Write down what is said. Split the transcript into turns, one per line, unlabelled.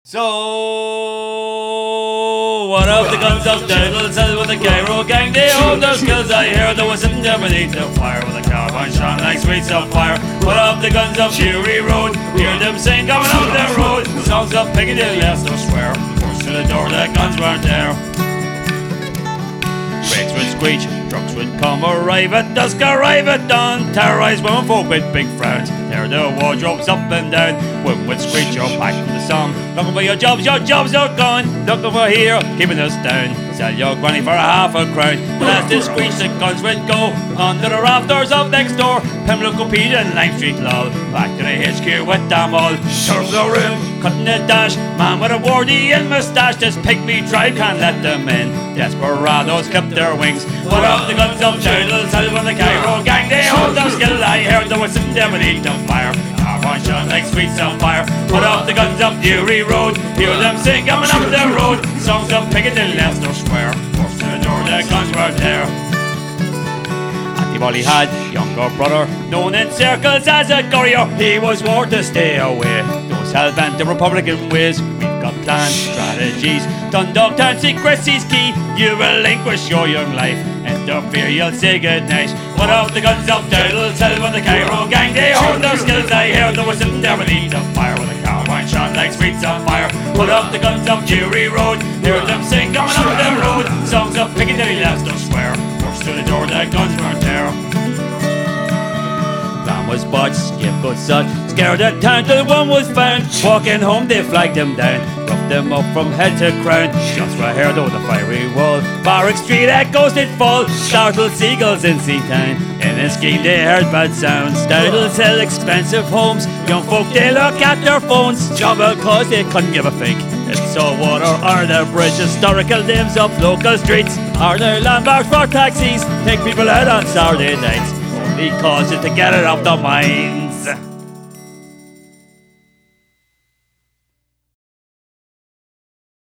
So, what of the guns of Diddle says with the Cairo gang? They hold their skills, I hear there was in there beneath the fire with the carbine shone like sweets of fire. What of the guns of Fury Road? Hear them sing coming up the road. Songs of Piccadilly, Leicester Square. Forced to the door, the guns weren't there. Brakes would screech, trucks would come, arrive at dusk, arrive at dawn. Terrorise women folk with big frowns, tear their wardrobes up and down. Women would screech, you're back from the sun. Looking for your jobs are gone. Looking for here, keeping us down. Sell your granny for £0.50. But as they screech, the guns would go under the rafters of next door. Pimlico Pete and Lime Street Lull, back to the HQ with them all. Turf the room, cutting the dash, man with a wardy and moustache. This pygmy tribe can't let them in. Desperados clip their wings. What of the guns of Diddle says with the Cairo gang? They hold their skill, I heard there was some devil eat them fire. Carbine shone like sweets on fire. What of the guns of Fury Road? Hear them sing coming up the road. Songs of Piccadilly, Leicester Square. Forced to the door, the guns were there. Andy had younger brother, known in circles as a courier. He was warned to stay away. Those hell-bent the Republican ways. We've got plans, strategies. Dundalk town secrecy's key. You relinquish your young life. Interfere, you'll say goodnight. What of the guns of Diddle says with the Cairo gang? They hold their skills, I hear there was sitting there beneath the fire with a carbine shone like sweets on fire. What of the guns of Fury Road? Hear them sing coming up the road. Songs of Piccadilly, Leicester Square. Forced to the door, the guns weren't there. Plan was botched, scapegoat sought. Scared at town till one was found. Walking home they flagged him down, roughed them up from head to crown. Shots were heard over the fiery wall. Barrack Street echoes did fall. Startled seagulls in Seatown. In a scheme they heard bad sounds. Diddle sell expensive homes. Young folk they look at their phones. Trouble cause they couldn't give a fig. It's Saltwater or the bridge. Historical names of local streets. Are there landmarks for taxis? Take people out on Saturday nights. Only cause it to get it off the mind.